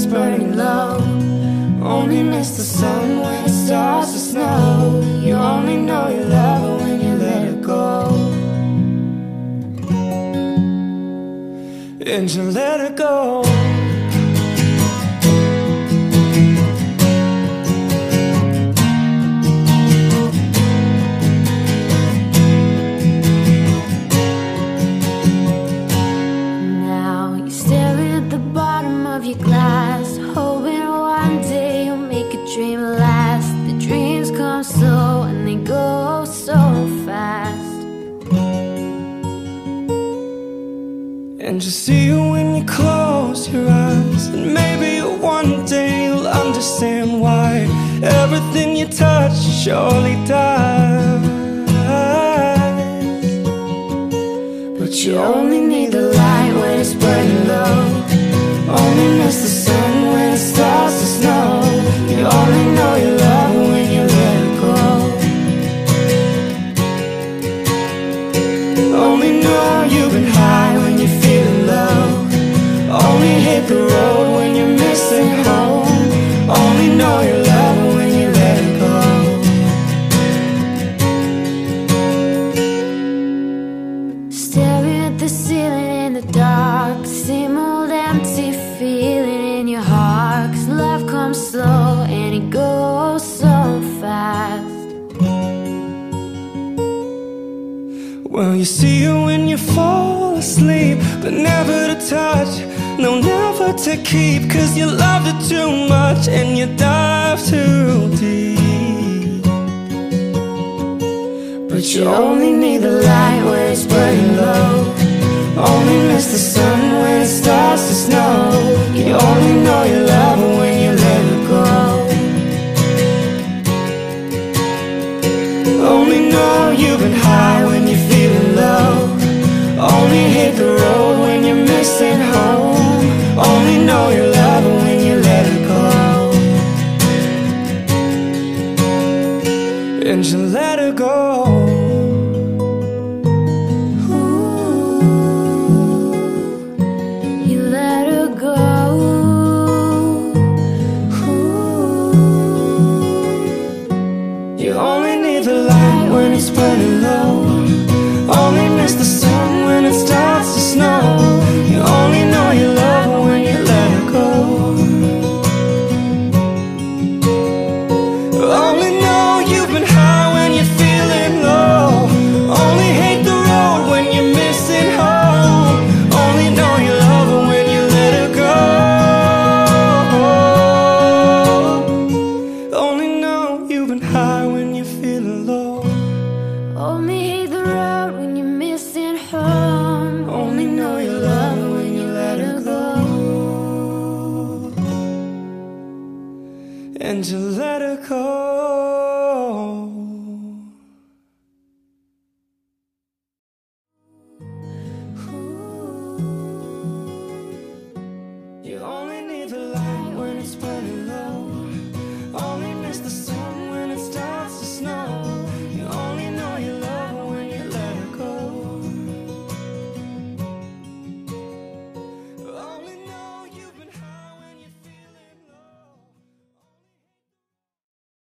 burning low. Only miss the sun when it starts to snow. You only know you love her when you let her go. And you let her go. Now you're staring at the bottom of your glass, hoping one day you'll make a dream last. The dreams come slow and they go so fast. And you see you when you close your eyes, and maybe one day you'll understand why everything you touch surely dies. But you only need the light when it's burning low. Only miss the sun when it starts to snow. You only know you love her when you let her go. Only know you've been high when you're feeling low. Only hit the road when you're missing home. Only know you love her when you let her go. Staring at the ceiling in the dark, same old empty feeling in your heart. 'Cause love comes slow and it goes so fast. Well, you see you when you fall asleep, but never to touch, no, never to keep. 'Cause you loved it too much and you dive too deep. But you only need the light when it's burning low. Only miss the sun when it starts to snow. You only know you love her when you let her go. Only know you've been high when you're feeling low. Only hit the road when you're missing home. Only know you love her when you let her go. And you let her go. You let her go. You only need the light when it's burning low. Only miss the sun when it starts to snow. You only know you love her when you let her go. Only know you've been high when you're feeling low. Only hate the road when you're missing home. Only know you love her when you let her go. Only know you've been high when you're feeling low. Only hate the road when you're missing home. Only know you love her when you let her go. And you let her go. You only need the light when it's burning.